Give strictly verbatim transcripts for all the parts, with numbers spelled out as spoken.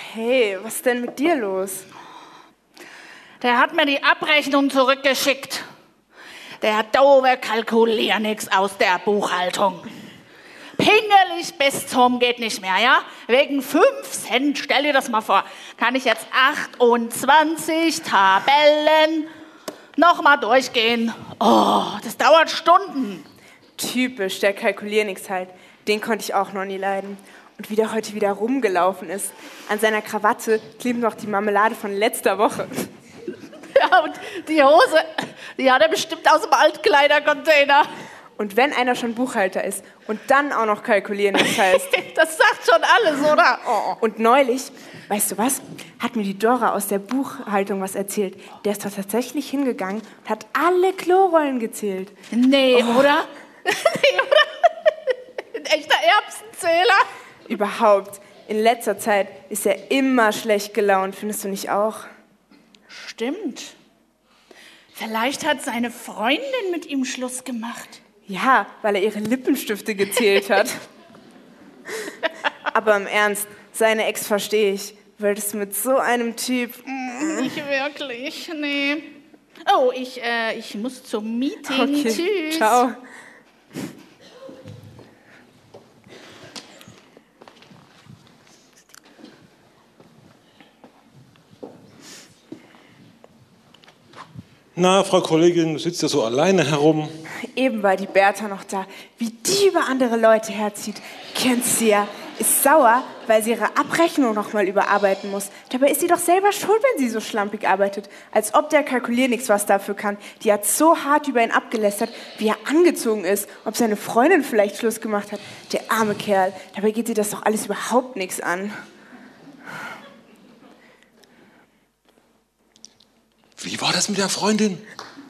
Hey, was ist denn mit dir los? Der hat mir die Abrechnung zurückgeschickt. Der doofe Kalkuliernix aus der Buchhaltung. Pingelig bis zum geht nicht mehr, ja? Wegen fünf Cent, stell dir das mal vor, kann ich jetzt achtundzwanzig Tabellen nochmal durchgehen. Oh, das dauert Stunden. Typisch, der Kalkuliernix halt. Den konnte ich auch noch nie leiden. Und wie der heute wieder rumgelaufen ist. An seiner Krawatte klebt noch die Marmelade von letzter Woche. Ja, und die Hose, die hat er bestimmt aus dem Altkleidercontainer. Und wenn einer schon Buchhalter ist und dann auch noch Kalkuliernix heißt. Das sagt schon alles, oder? Oh. Und neulich, weißt du was, hat mir die Dora aus der Buchhaltung was erzählt. Der ist da tatsächlich hingegangen und hat alle Klorollen gezählt. Nee, oh. oder? Nee, oder? Ein echter Erbsenzähler. Überhaupt. In letzter Zeit ist er immer schlecht gelaunt, findest du nicht auch? Stimmt. Vielleicht hat seine Freundin mit ihm Schluss gemacht. Ja, weil er ihre Lippenstifte gezählt hat. Aber im Ernst, seine Ex verstehe ich. Würdest du mit so einem Typ... Nicht wirklich, nee. Oh, ich, äh, ich muss zum Meeting. Okay, tschüss. Ciao. Na, Frau Kollegin, du sitzt ja so alleine herum. Eben war die Bertha noch da. Wie die über andere Leute herzieht. Kennst sie ja. Ist sauer, weil sie ihre Abrechnung noch mal überarbeiten muss. Dabei ist sie doch selber schuld, wenn sie so schlampig arbeitet. Als ob der Kalkuliernix was dafür kann. Die hat so hart über ihn abgelästert, wie er angezogen ist. Ob seine Freundin vielleicht Schluss gemacht hat. Der arme Kerl. Dabei geht sie das doch alles überhaupt nichts an. Wie war das mit der Freundin?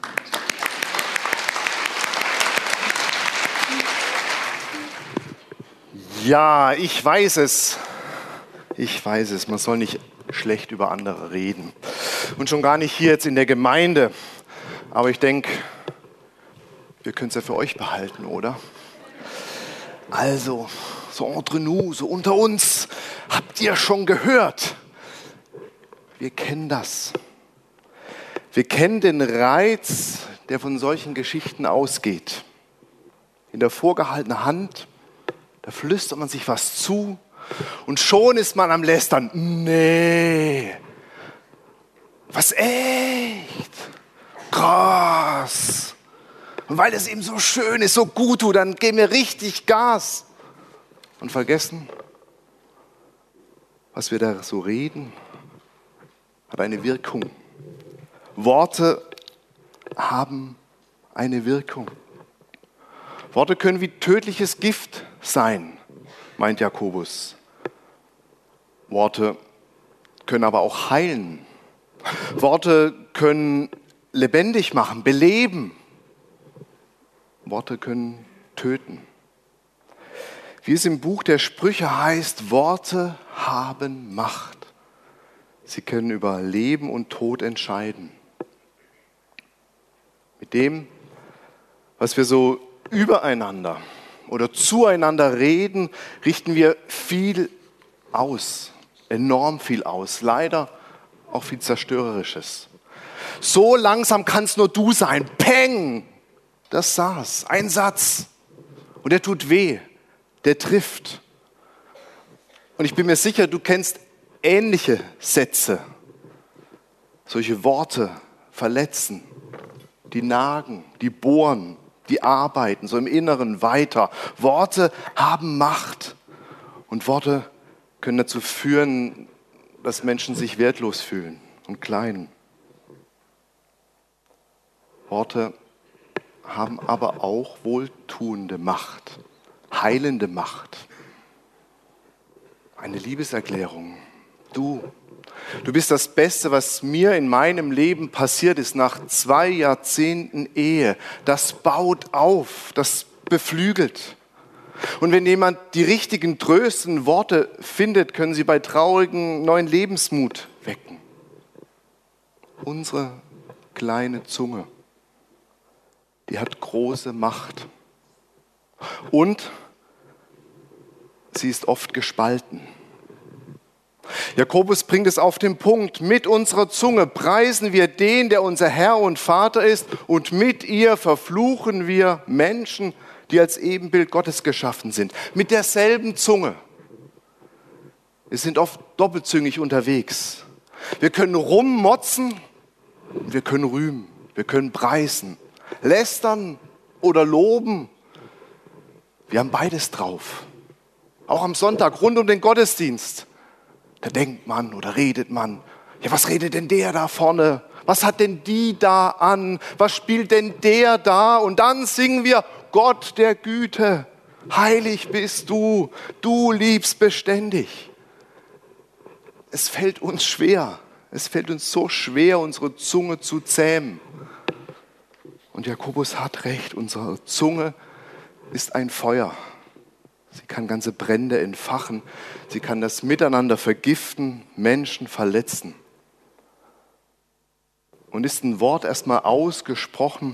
Ja, ich weiß es. Ich weiß es. Man soll nicht schlecht über andere reden. Und schon gar nicht hier jetzt in der Gemeinde. Aber ich denke, wir können es ja für euch behalten, oder? Also, so entre nous, so unter uns. Habt ihr schon gehört? Wir kennen das. Wir kennen den Reiz, der von solchen Geschichten ausgeht. In der vorgehaltenen Hand, da flüstert man sich was zu und schon ist man am Lästern. Nee, was echt? Krass. Und weil es eben so schön ist, so gut tut, dann geben wir richtig Gas. Und vergessen, was wir da so reden, hat eine Wirkung. Worte haben eine Wirkung. Worte können wie tödliches Gift sein, meint Jakobus. Worte können aber auch heilen. Worte können lebendig machen, beleben. Worte können töten. Wie es im Buch der Sprüche heißt, Worte haben Macht. Sie können über Leben und Tod entscheiden. Mit dem, was wir so übereinander oder zueinander reden, richten wir viel aus, enorm viel aus, leider auch viel Zerstörerisches. So langsam kann es nur du sein. Peng! Das saß, ein Satz. Und der tut weh, der trifft. Und ich bin mir sicher, du kennst ähnliche Sätze. Solche Worte verletzen, die nagen, die bohren, die arbeiten, so im Inneren weiter. Worte haben Macht und Worte können dazu führen, dass Menschen sich wertlos fühlen und klein. Worte haben aber auch wohltuende Macht, heilende Macht. Eine Liebeserklärung. Du, du bist das Beste, was mir in meinem Leben passiert ist nach zwei Jahrzehnten Ehe. Das baut auf, das beflügelt. Und wenn jemand die richtigen tröstenden Worte findet, können sie bei Traurigen neuen Lebensmut wecken. Unsere kleine Zunge, die hat große Macht. Und sie ist oft gespalten. Jakobus bringt es auf den Punkt. Mit unserer Zunge preisen wir den, der unser Herr und Vater ist, und mit ihr verfluchen wir Menschen, die als Ebenbild Gottes geschaffen sind. Mit derselben Zunge. Wir sind oft doppelzüngig unterwegs. Wir können rummotzen, wir können rühmen, wir können preisen, lästern oder loben. Wir haben beides drauf. Auch am Sonntag rund um den Gottesdienst. Da denkt man oder redet man, ja, was redet denn der da vorne? Was hat denn die da an? Was spielt denn der da? Und dann singen wir, Gott der Güte, heilig bist du, du liebst beständig. Es fällt uns schwer, es fällt uns so schwer, unsere Zunge zu zähmen. Und Jakobus hat recht, unsere Zunge ist ein Feuer. Sie kann ganze Brände entfachen, sie kann das Miteinander vergiften, Menschen verletzen. Und ist ein Wort erstmal ausgesprochen,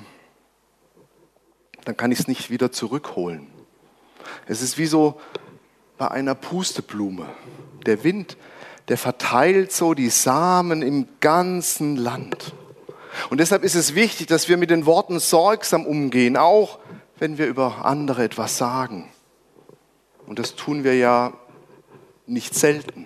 dann kann ich es nicht wieder zurückholen. Es ist wie so bei einer Pusteblume. Der Wind, der verteilt so die Samen im ganzen Land. Und deshalb ist es wichtig, dass wir mit den Worten sorgsam umgehen, auch wenn wir über andere etwas sagen. Und das tun wir ja nicht selten.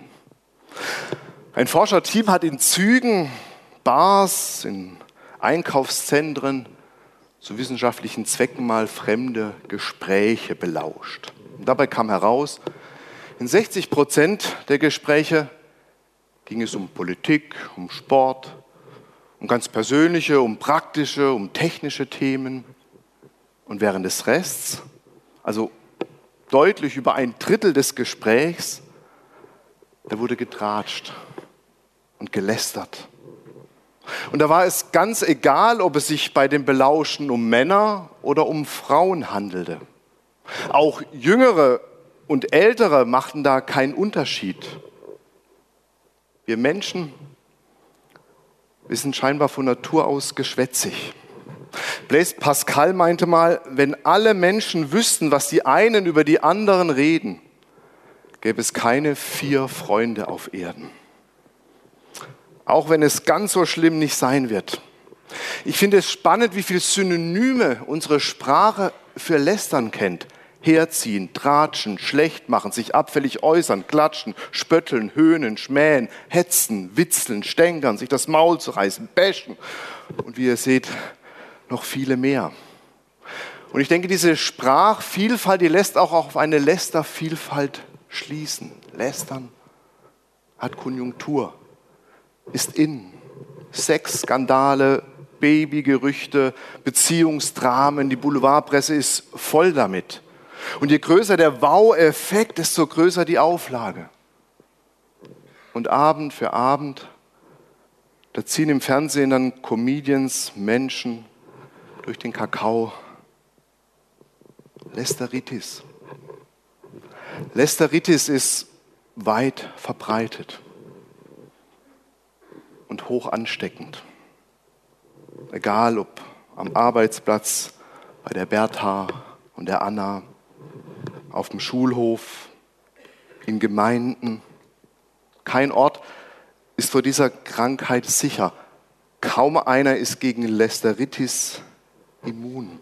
Ein Forscherteam hat in Zügen, Bars, in Einkaufszentren zu wissenschaftlichen Zwecken mal fremde Gespräche belauscht. Und dabei kam heraus, in sechzig Prozent der Gespräche ging es um Politik, um Sport, um ganz persönliche, um praktische, um technische Themen. Und während des Rests, also deutlich über ein Drittel des Gesprächs, da wurde getratscht und gelästert. Und da war es ganz egal, ob es sich bei dem Belauschen um Männer oder um Frauen handelte. Auch Jüngere und Ältere machten da keinen Unterschied. Wir Menschen, wir sind scheinbar von Natur aus geschwätzig. Blaise Pascal meinte mal, wenn alle Menschen wüssten, was die einen über die anderen reden, gäbe es keine vier Freunde auf Erden. Auch wenn es ganz so schlimm nicht sein wird. Ich finde es spannend, wie viele Synonyme unsere Sprache für Lästern kennt. Herziehen, tratschen, schlecht machen, sich abfällig äußern, klatschen, spötteln, höhnen, schmähen, hetzen, witzeln, stänkern, sich das Maul zu reißen, bashen. Und wie ihr seht, noch viele mehr. Und ich denke, diese Sprachvielfalt, die lässt auch auf eine Lästervielfalt schließen. Lästern hat Konjunktur, ist in. Sexskandale, Babygerüchte, Beziehungsdramen, die Boulevardpresse ist voll damit. Und je größer der Wow-Effekt, desto größer die Auflage. Und Abend für Abend, da ziehen im Fernsehen dann Comedians, Menschen durch den Kakao. Lästeritis. Lästeritis ist weit verbreitet und hoch ansteckend. Egal ob am Arbeitsplatz, bei der Bertha und der Anna, auf dem Schulhof, in Gemeinden. Kein Ort ist vor dieser Krankheit sicher. Kaum einer ist gegen Lästeritis immun.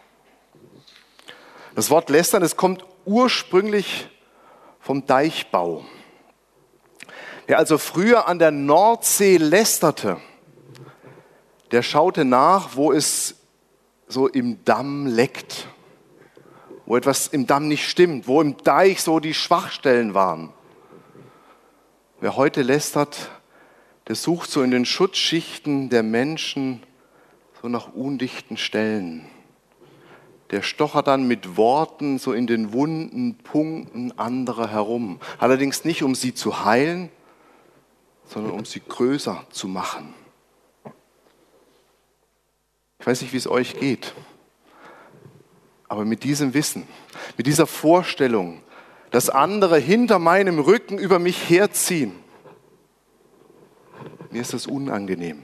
Das Wort lästern, das kommt ursprünglich vom Deichbau. Wer also früher an der Nordsee lästerte, der schaute nach, wo es so im Damm leckt, wo etwas im Damm nicht stimmt, wo im Deich so die Schwachstellen waren. Wer heute lästert, der sucht so in den Schutzschichten der Menschen so nach undichten Stellen. Der stochert dann mit Worten so in den wunden Punkten anderer herum. Allerdings nicht, um sie zu heilen, sondern um sie größer zu machen. Ich weiß nicht, wie es euch geht, aber mit diesem Wissen, mit dieser Vorstellung, dass andere hinter meinem Rücken über mich herziehen, mir ist das unangenehm.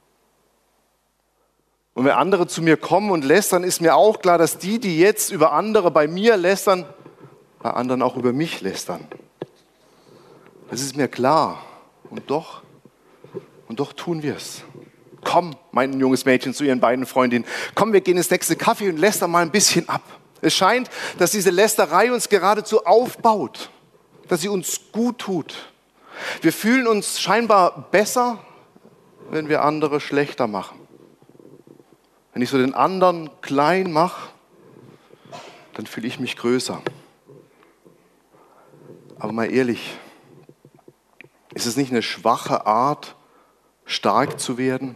Und wenn andere zu mir kommen und lästern, ist mir auch klar, dass die, die jetzt über andere bei mir lästern, bei anderen auch über mich lästern. Das ist mir klar. Und doch, und doch tun wir es. Komm, meint ein junges Mädchen zu ihren beiden Freundinnen, komm, wir gehen ins nächste Café und lästern mal ein bisschen ab. Es scheint, dass diese Lästerei uns geradezu aufbaut, dass sie uns gut tut. Wir fühlen uns scheinbar besser, wenn wir andere schlechter machen. Wenn ich so den anderen klein mache, dann fühle ich mich größer. Aber mal ehrlich, ist es nicht eine schwache Art, stark zu werden?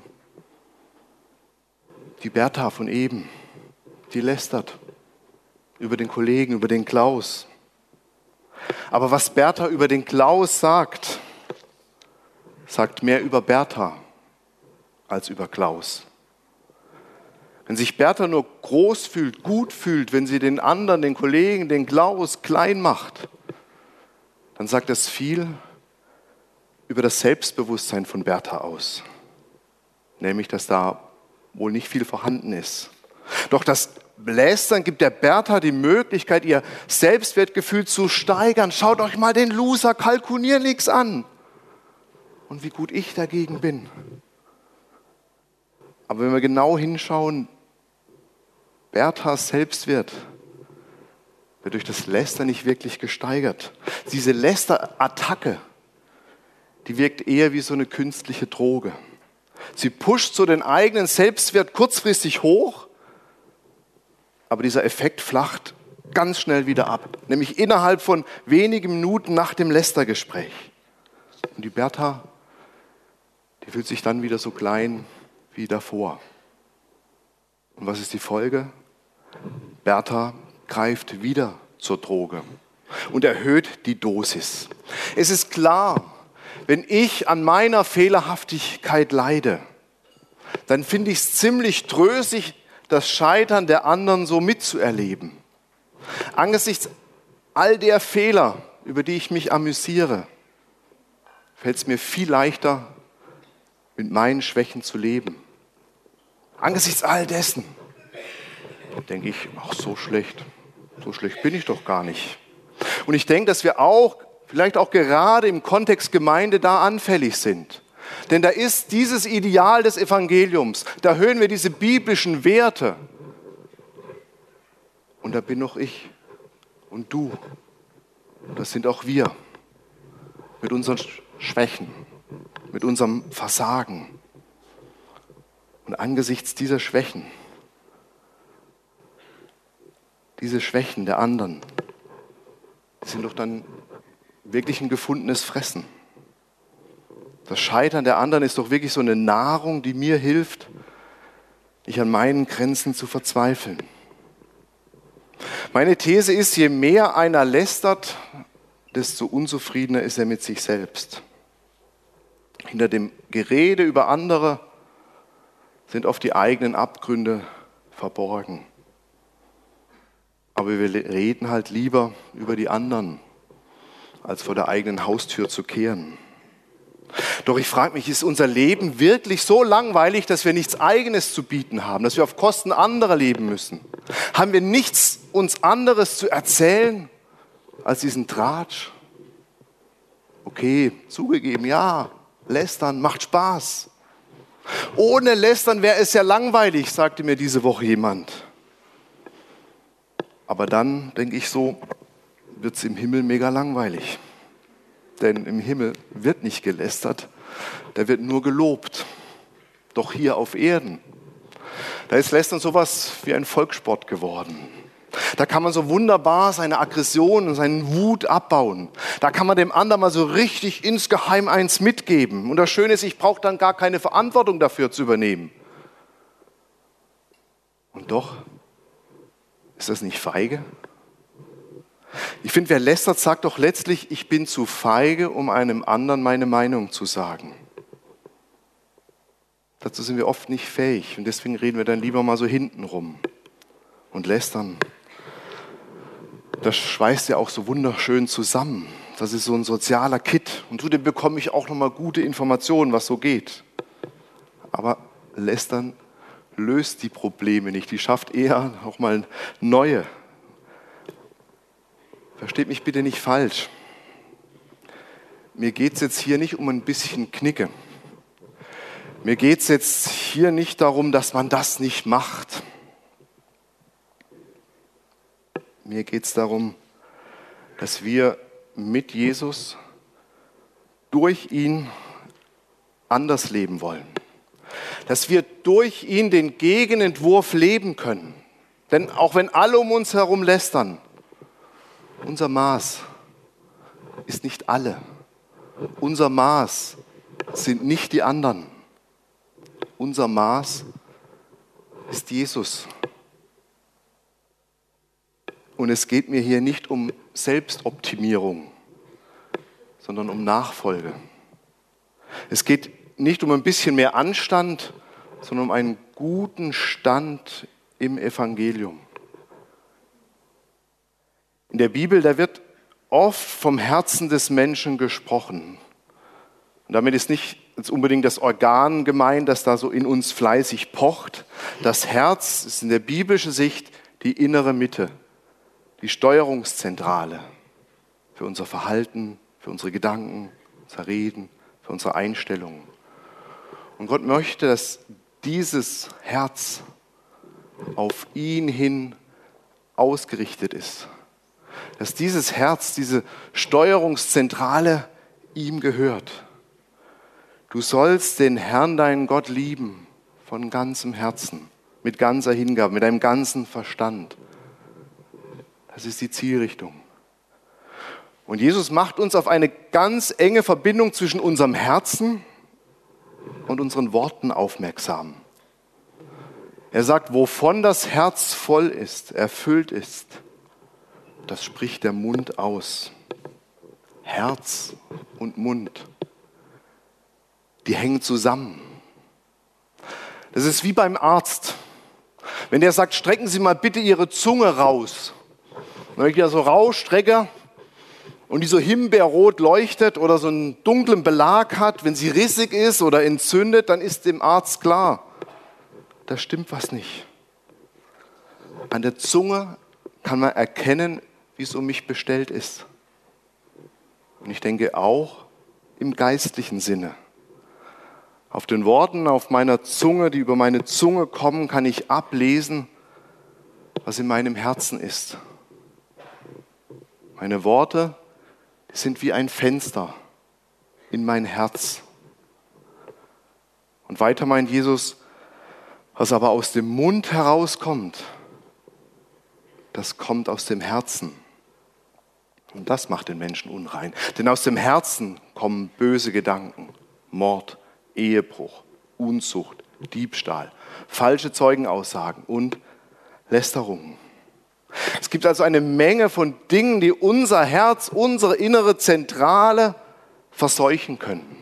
Die Bertha von eben, die lästert über den Kollegen, über den Klaus. Aber was Bertha über den Klaus sagt, sagt mehr über Bertha als über Klaus. Wenn sich Bertha nur groß fühlt, gut fühlt, wenn sie den anderen, den Kollegen, den Klaus klein macht, dann sagt das viel über das Selbstbewusstsein von Bertha aus. Nämlich, dass da wohl nicht viel vorhanden ist. Doch das Lästern gibt der Bertha die Möglichkeit, ihr Selbstwertgefühl zu steigern. Schaut euch mal den Loser Kalkuniernix an. Und wie gut ich dagegen bin. Aber wenn wir genau hinschauen, Berthas Selbstwert wird durch das Lästern nicht wirklich gesteigert. Diese Lästerattacke, die wirkt eher wie so eine künstliche Droge. Sie pusht so den eigenen Selbstwert kurzfristig hoch, aber dieser Effekt flacht ganz schnell wieder ab. Nämlich innerhalb von wenigen Minuten nach dem Lästergespräch. Und die Bertha, die fühlt sich dann wieder so klein wie davor. Und was ist die Folge? Bertha greift wieder zur Droge und erhöht die Dosis. Es ist klar, wenn ich an meiner Fehlerhaftigkeit leide, dann finde ich es ziemlich tröstlich, das Scheitern der anderen so mitzuerleben. Angesichts all der Fehler, über die ich mich amüsiere, fällt es mir viel leichter, mit meinen Schwächen zu leben. Angesichts all dessen denke ich, ach, so schlecht, so schlecht bin ich doch gar nicht. Und ich denke, dass wir auch, vielleicht auch gerade im Kontext Gemeinde da anfällig sind. Denn da ist dieses Ideal des Evangeliums, da hören wir diese biblischen Werte. Und da bin noch ich und du. Und das sind auch wir mit unseren Schwächen, mit unserem Versagen. Und angesichts dieser Schwächen, diese Schwächen der anderen, die sind doch dann wirklich ein gefundenes Fressen. Das Scheitern der anderen ist doch wirklich so eine Nahrung, die mir hilft, nicht an meinen Grenzen zu verzweifeln. Meine These ist, je mehr einer lästert, desto unzufriedener ist er mit sich selbst. Hinter dem Gerede über andere sind oft die eigenen Abgründe verborgen. Aber wir reden halt lieber über die anderen, als vor der eigenen Haustür zu kehren. Doch ich frage mich, ist unser Leben wirklich so langweilig, dass wir nichts Eigenes zu bieten haben, dass wir auf Kosten anderer leben müssen? Haben wir nichts uns anderes zu erzählen als diesen Tratsch? Okay, zugegeben, ja, lästern macht Spaß. Ohne Lästern wäre es ja langweilig, sagte mir diese Woche jemand. Aber dann, denke ich so, wird es im Himmel mega langweilig. Denn im Himmel wird nicht gelästert, da wird nur gelobt. Doch hier auf Erden, da ist Lästern sowas wie ein Volkssport geworden. Da kann man so wunderbar seine Aggression und seinen Wut abbauen. Da kann man dem anderen mal so richtig insgeheim eins mitgeben. Und das Schöne ist, ich brauche dann gar keine Verantwortung dafür zu übernehmen. Und doch, ist das nicht feige? Ich finde, wer lästert, sagt doch letztlich, ich bin zu feige, um einem anderen meine Meinung zu sagen. Dazu sind wir oft nicht fähig und deswegen reden wir dann lieber mal so hintenrum und lästern. Das schweißt ja auch so wunderschön zusammen. Das ist so ein sozialer Kit und zudem bekomme ich auch nochmal gute Informationen, was so geht. Aber lästern löst die Probleme nicht, die schafft eher auch mal neue. Versteht mich bitte nicht falsch. mir geht es jetzt hier nicht um ein bisschen Knicke. Mir geht es jetzt hier nicht darum, dass man das nicht macht. Mir geht es darum, dass wir mit Jesus durch ihn anders leben wollen. Dass wir durch ihn den Gegenentwurf leben können. Denn auch wenn alle um uns herum lästern, unser Maß ist nicht alle. Unser Maß sind nicht die anderen. Unser Maß ist Jesus. Und es geht mir hier nicht um Selbstoptimierung, sondern um Nachfolge. Es geht nicht um ein bisschen mehr Anstand, sondern um einen guten Stand im Evangelium. In der Bibel, da wird oft vom Herzen des Menschen gesprochen. Und damit ist nicht jetzt unbedingt das Organ gemeint, das da so in uns fleißig pocht. Das Herz ist in der biblischen Sicht die innere Mitte, die Steuerungszentrale für unser Verhalten, für unsere Gedanken, unser Reden, für unsere Einstellungen. Und Gott möchte, dass dieses Herz auf ihn hin ausgerichtet ist. Dass dieses Herz, diese Steuerungszentrale ihm gehört. Du sollst den Herrn, deinen Gott, lieben von ganzem Herzen, mit ganzer Hingabe, mit deinem ganzen Verstand. Das ist die Zielrichtung. Und Jesus macht uns auf eine ganz enge Verbindung zwischen unserem Herzen und unseren Worten aufmerksam. Er sagt, wovon das Herz voll ist, erfüllt ist, das spricht der Mund aus. Herz und Mund, die hängen zusammen. Das ist wie beim Arzt. Wenn der sagt, strecken Sie mal bitte Ihre Zunge raus. Wenn ich ja so rausstrecke und die so himbeerrot leuchtet oder so einen dunklen Belag hat, wenn sie rissig ist oder entzündet, dann ist dem Arzt klar, da stimmt was nicht. An der Zunge kann man erkennen, wie es um mich bestellt ist. Und ich denke auch im geistlichen Sinne. Auf den Worten auf meiner Zunge, die über meine Zunge kommen, kann ich ablesen, was in meinem Herzen ist. Meine Worte sind wie ein Fenster in mein Herz. Und weiter meint Jesus, was aber aus dem Mund herauskommt, das kommt aus dem Herzen. Und das macht den Menschen unrein. Denn aus dem Herzen kommen böse Gedanken, Mord, Ehebruch, Unzucht, Diebstahl, falsche Zeugenaussagen und Lästerungen. Es gibt also eine Menge von Dingen, die unser Herz, unsere innere Zentrale verseuchen können.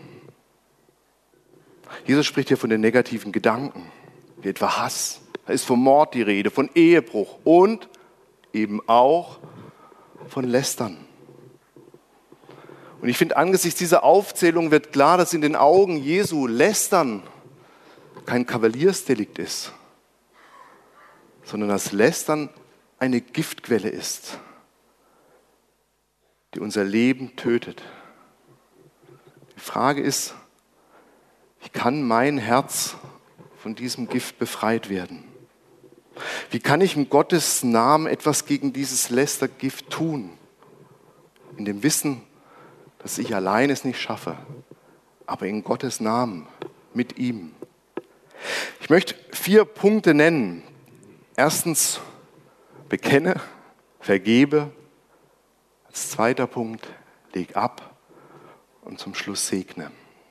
Jesus spricht hier von den negativen Gedanken, wie etwa Hass. Da ist von Mord die Rede, von Ehebruch und eben auch von Lästern. Und ich finde, angesichts dieser Aufzählung wird klar, dass in den Augen Jesu Lästern kein Kavaliersdelikt ist, sondern dass Lästern eine Giftquelle ist, die unser Leben tötet. Die Frage ist, wie kann mein Herz von diesem Gift befreit werden? Wie kann ich in Gottes Namen etwas gegen dieses Lästergift tun? In dem Wissen, dass ich allein es nicht schaffe, aber in Gottes Namen, mit ihm. Ich möchte vier Punkte nennen. Erstens, bekenne, vergebe. Als zweiter Punkt, leg ab. Und zum Schluss segne.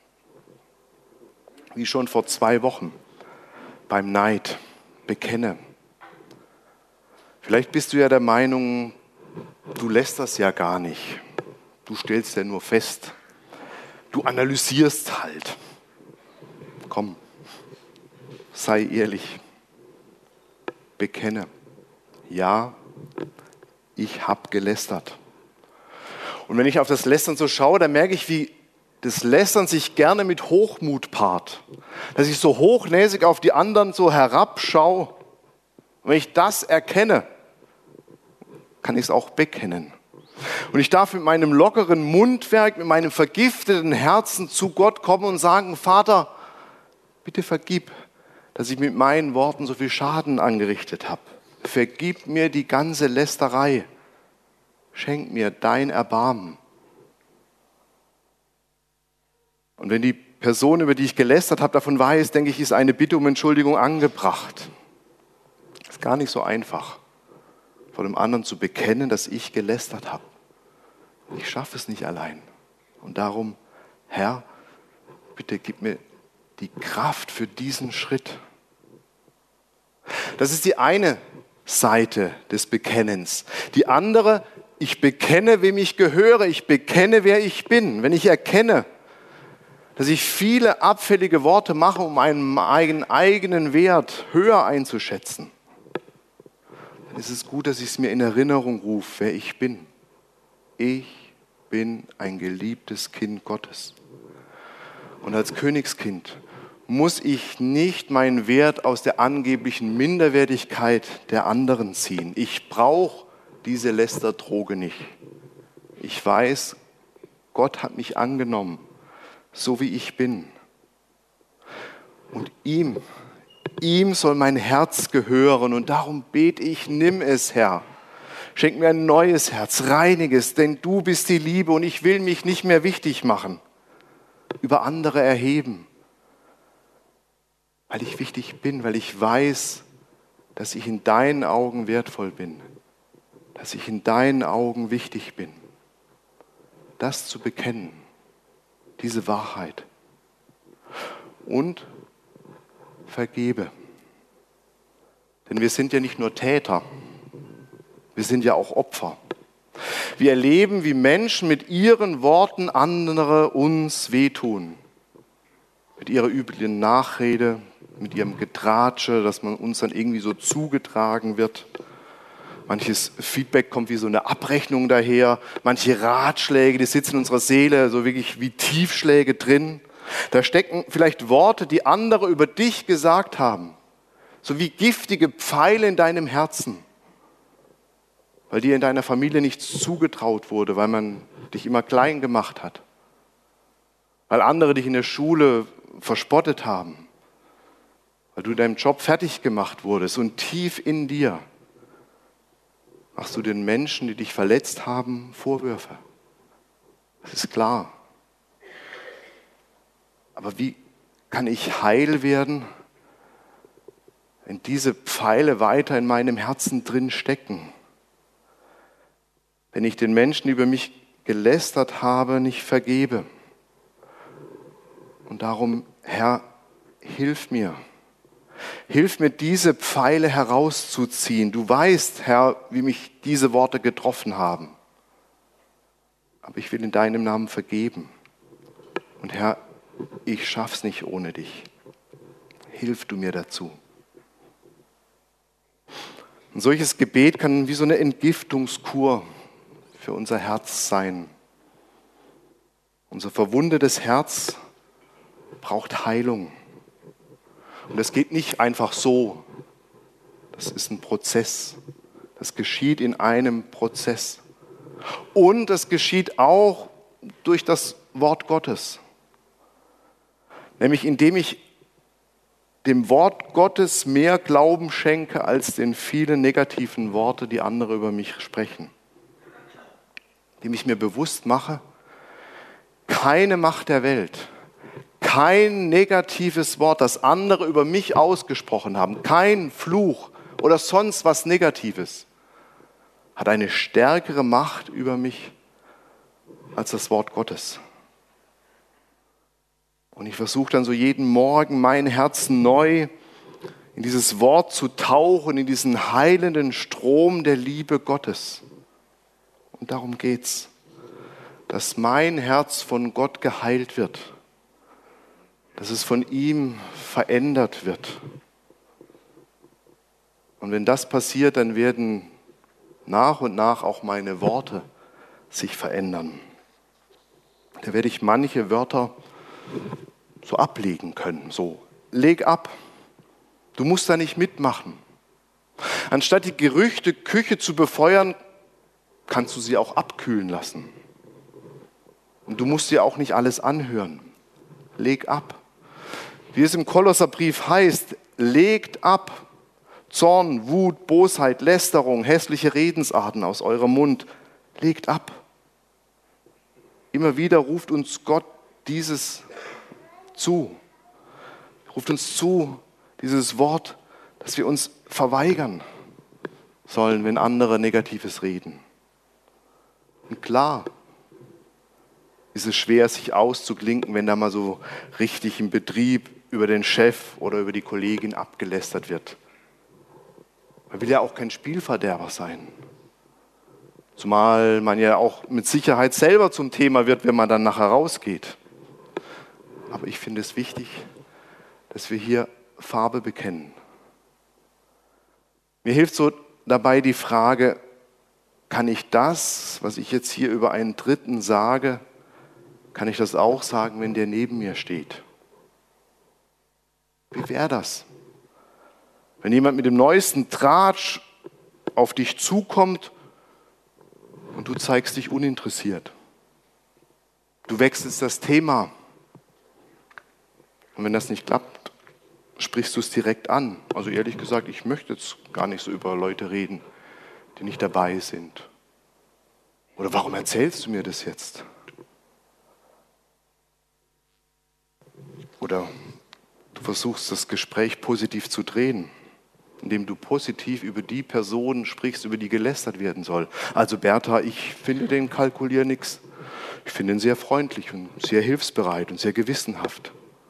Wie schon vor zwei Wochen beim Neid, bekenne. Vielleicht bist du ja der Meinung, du lässt das ja gar nicht. Du stellst ja nur fest. Du analysierst halt. Komm, sei ehrlich. Bekenne. Ja, ich habe gelästert. Und wenn ich auf das Lästern so schaue, dann merke ich, wie das Lästern sich gerne mit Hochmut paart. Dass ich so hochnäsig auf die anderen so herabschaue. Und wenn ich das erkenne, kann ich es auch bekennen. Und ich darf mit meinem lockeren Mundwerk, mit meinem vergifteten Herzen zu Gott kommen und sagen, Vater, bitte vergib, dass ich mit meinen Worten so viel Schaden angerichtet habe. Vergib mir die ganze Lästerei. Schenk mir dein Erbarmen. Und wenn die Person, über die ich gelästert habe, davon weiß, denke ich, ist eine Bitte um Entschuldigung angebracht. Ist gar nicht so einfach, vor dem anderen zu bekennen, dass ich gelästert habe. Ich schaffe es nicht allein. Und darum, Herr, bitte gib mir die Kraft für diesen Schritt. Das ist die eine Seite des Bekennens. Die andere, ich bekenne, wem ich gehöre, ich bekenne, wer ich bin. Wenn ich erkenne, dass ich viele abfällige Worte mache, um meinen eigenen Wert höher einzuschätzen, dann ist es gut, dass ich es mir in Erinnerung rufe, wer ich bin. Ich bin ein geliebtes Kind Gottes. Und als Königskind muss ich nicht meinen Wert aus der angeblichen Minderwertigkeit der anderen ziehen. Ich brauche diese Lästerdroge nicht. Ich weiß, Gott hat mich angenommen, so wie ich bin. Und ihm, ihm soll mein Herz gehören. Und darum bete ich, nimm es, Herr. Schenk mir ein neues Herz, reinige es, denn du bist die Liebe und ich will mich nicht mehr wichtig machen, über andere erheben, weil ich wichtig bin, weil ich weiß, dass ich in deinen Augen wertvoll bin, dass ich in deinen Augen wichtig bin. Das zu bekennen, diese Wahrheit. Und vergebe. Denn wir sind ja nicht nur Täter, wir sind ja auch Opfer. Wir erleben, wie Menschen mit ihren Worten andere uns wehtun. Mit ihrer üblen Nachrede, mit ihrem Getratsche, dass man uns dann irgendwie so zugetragen wird. Manches Feedback kommt wie so eine Abrechnung daher. Manche Ratschläge, die sitzen in unserer Seele so wirklich wie Tiefschläge drin. Da stecken vielleicht Worte, die andere über dich gesagt haben. So wie giftige Pfeile in deinem Herzen. Weil dir in deiner Familie nichts zugetraut wurde, weil man dich immer klein gemacht hat. Weil andere dich in der Schule verspottet haben. Weil du in deinem Job fertig gemacht wurdest und tief in dir machst du den Menschen, die dich verletzt haben, Vorwürfe. Das ist klar. Aber wie kann ich heil werden, wenn diese Pfeile weiter in meinem Herzen drin stecken? Wenn ich den Menschen, die über mich gelästert habe, nicht vergebe. Und darum, Herr, hilf mir. Hilf mir, diese Pfeile herauszuziehen. Du weißt, Herr, wie mich diese Worte getroffen haben. Aber ich will in deinem Namen vergeben. Und Herr, ich schaff's nicht ohne dich. Hilf du mir dazu. Ein solches Gebet kann wie so eine Entgiftungskur für unser Herz sein. Unser verwundetes Herz braucht Heilung. Und das geht nicht einfach so. Das ist ein Prozess. Das geschieht in einem Prozess. Und das geschieht auch durch das Wort Gottes. Nämlich indem ich dem Wort Gottes mehr Glauben schenke als den vielen negativen Worten, die andere über mich sprechen. Indem ich mir bewusst mache, keine Macht der Welt, kein negatives Wort, das andere über mich ausgesprochen haben, kein Fluch oder sonst was Negatives, hat eine stärkere Macht über mich als das Wort Gottes. Und ich versuche dann so jeden Morgen mein Herz neu in dieses Wort zu tauchen, in diesen heilenden Strom der Liebe Gottes. Und darum geht's, dass mein Herz von Gott geheilt wird, dass es von ihm verändert wird. Und wenn das passiert, dann werden nach und nach auch meine Worte sich verändern. Da werde ich manche Wörter so ablegen können, so, leg ab. Du musst da nicht mitmachen. Anstatt die Gerüchteküche zu befeuern, kannst du sie auch abkühlen lassen. Und du musst dir auch nicht alles anhören. Leg ab. Wie es im Kolosserbrief heißt, legt ab Zorn, Wut, Bosheit, Lästerung, hässliche Redensarten aus eurem Mund. Legt ab. Immer wieder ruft uns Gott dieses zu. Ruft uns zu, dieses Wort, dass wir uns verweigern sollen, wenn andere Negatives reden. Und klar ist es schwer, sich auszuklinken, wenn da mal so richtig im Betrieb über den Chef oder über die Kollegin abgelästert wird. Man will ja auch kein Spielverderber sein. Zumal man ja auch mit Sicherheit selber zum Thema wird, wenn man dann nachher rausgeht. Aber ich finde es wichtig, dass wir hier Farbe bekennen. Mir hilft so dabei die Frage, kann ich das, was ich jetzt hier über einen Dritten sage, kann ich das auch sagen, wenn der neben mir steht? Wie wäre das? Wenn jemand mit dem neuesten Tratsch auf dich zukommt und du zeigst dich uninteressiert. Du wechselst das Thema. Und wenn das nicht klappt, sprichst du es direkt an. Also ehrlich gesagt, ich möchte jetzt gar nicht so über Leute reden, die nicht dabei sind. Oder warum erzählst du mir das jetzt? Oder du versuchst das Gespräch positiv zu drehen, indem du positiv über die Person sprichst, über die gelästert werden soll. Also Bertha, ich finde den Kalkulier nix. Ich finde ihn sehr freundlich und sehr hilfsbereit und sehr gewissenhaft.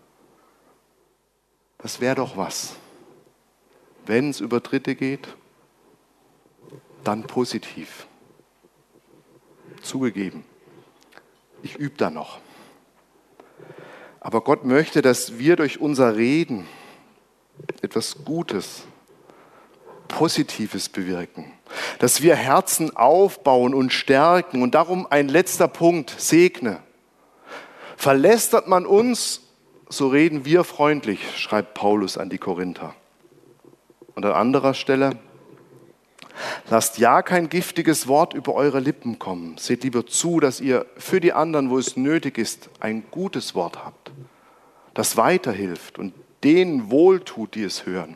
Das wäre doch was. Wenn es über Dritte geht, dann positiv. Zugegeben. Ich übe da noch. Aber Gott möchte, dass wir durch unser Reden etwas Gutes, Positives bewirken. Dass wir Herzen aufbauen und stärken. Und darum ein letzter Punkt, segne. Verlästert man uns, so reden wir freundlich, schreibt Paulus an die Korinther. Und an anderer Stelle, lasst ja kein giftiges Wort über eure Lippen kommen. Seht lieber zu, dass ihr für die anderen, wo es nötig ist, ein gutes Wort habt, das weiterhilft und denen wohltut, die es hören.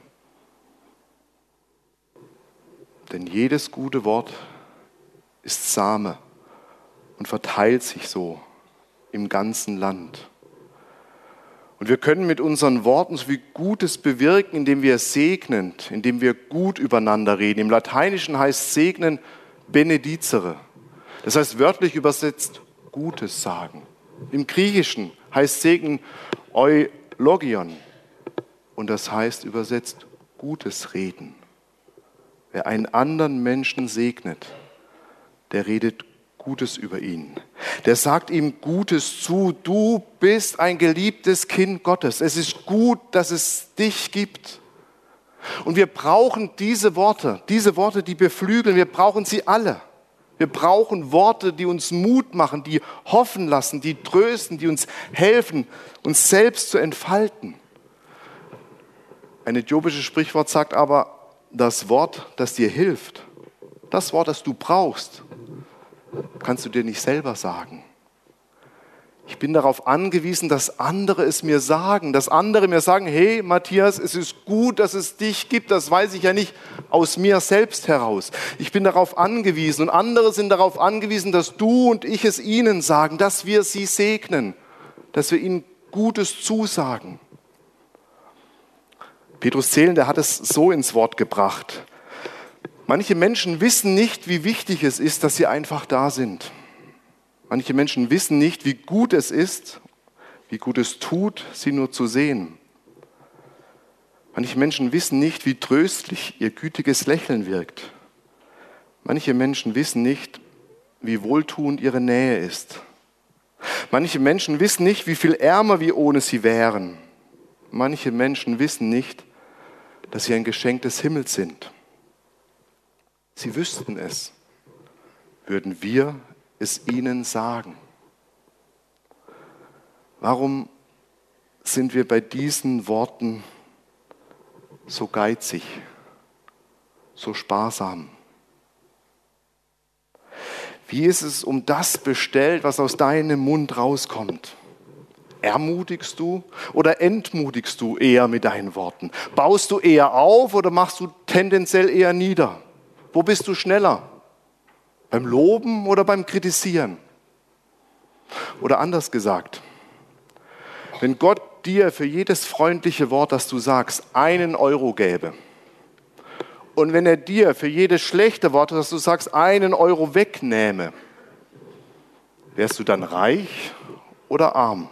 Denn jedes gute Wort ist Same und verteilt sich so im ganzen Land. Und wir können mit unseren Worten so viel Gutes bewirken, indem wir segnend, indem wir gut übereinander reden. Im Lateinischen heißt segnen benedicere. Das heißt wörtlich übersetzt Gutes sagen. Im Griechischen heißt segnen eulogion. Und das heißt übersetzt Gutes reden. Wer einen anderen Menschen segnet, der redet Gutes über ihn. Der sagt ihm Gutes zu. Du bist ein geliebtes Kind Gottes. Es ist gut, dass es dich gibt. Und wir brauchen diese Worte, diese Worte, die beflügeln. Wir brauchen sie alle. Wir brauchen Worte, die uns Mut machen, die hoffen lassen, die trösten, die uns helfen, uns selbst zu entfalten. Ein äthiopisches Sprichwort sagt aber, das Wort, das dir hilft, das Wort, das du brauchst, kannst du dir nicht selber sagen. Ich bin darauf angewiesen, dass andere es mir sagen, dass andere mir sagen, hey Matthias, es ist gut, dass es dich gibt, das weiß ich ja nicht aus mir selbst heraus. Ich bin darauf angewiesen und andere sind darauf angewiesen, dass du und ich es ihnen sagen, dass wir sie segnen, dass wir ihnen Gutes zusagen. Petrus Zehlen, der hat es so ins Wort gebracht. Manche Menschen wissen nicht, wie wichtig es ist, dass sie einfach da sind. Manche Menschen wissen nicht, wie gut es ist, wie gut es tut, sie nur zu sehen. Manche Menschen wissen nicht, wie tröstlich ihr gütiges Lächeln wirkt. Manche Menschen wissen nicht, wie wohltuend ihre Nähe ist. Manche Menschen wissen nicht, wie viel ärmer wir ohne sie wären. Manche Menschen wissen nicht, dass sie ein Geschenk des Himmels sind. Sie wüssten es, würden wir es ihnen sagen. Warum sind wir bei diesen Worten so geizig, so sparsam? Wie ist es um das bestellt, was aus deinem Mund rauskommt? Ermutigst du oder entmutigst du eher mit deinen Worten? Baust du eher auf oder machst du tendenziell eher nieder? Wo bist du schneller? Beim Loben oder beim Kritisieren? Oder anders gesagt, wenn Gott dir für jedes freundliche Wort, das du sagst, einen Euro gäbe und wenn er dir für jedes schlechte Wort, das du sagst, einen Euro wegnähme, wärst du dann reich oder arm?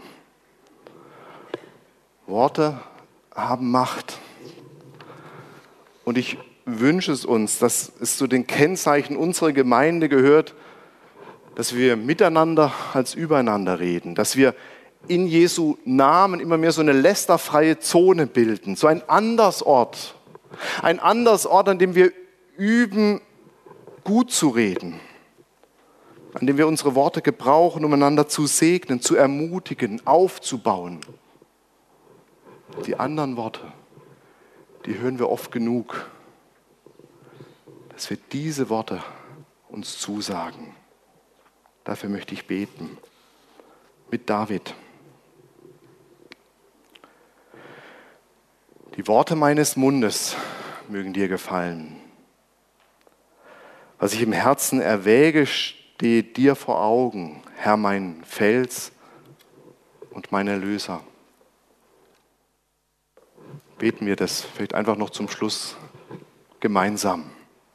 Worte haben Macht. Und ich wünsche es uns, dass es zu den Kennzeichen unserer Gemeinde gehört, dass wir miteinander als übereinander reden, dass wir in Jesu Namen immer mehr so eine lästerfreie Zone bilden, so ein Andersort, ein Andersort, an dem wir üben, gut zu reden, an dem wir unsere Worte gebrauchen, um einander zu segnen, zu ermutigen, aufzubauen. Die anderen Worte, die hören wir oft genug, dass wir diese Worte uns zusagen. Dafür möchte ich beten. Mit David. Die Worte meines Mundes mögen dir gefallen. Was ich im Herzen erwäge, steht dir vor Augen, Herr, mein Fels und mein Erlöser. Beten wir das vielleicht einfach noch zum Schluss gemeinsam.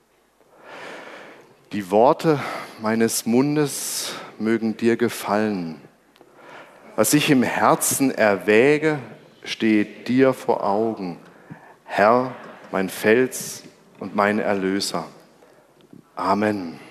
Die Worte meines Mundes mögen dir gefallen. Was ich im Herzen erwäge, steht dir vor Augen. Herr, mein Fels und mein Erlöser. Amen.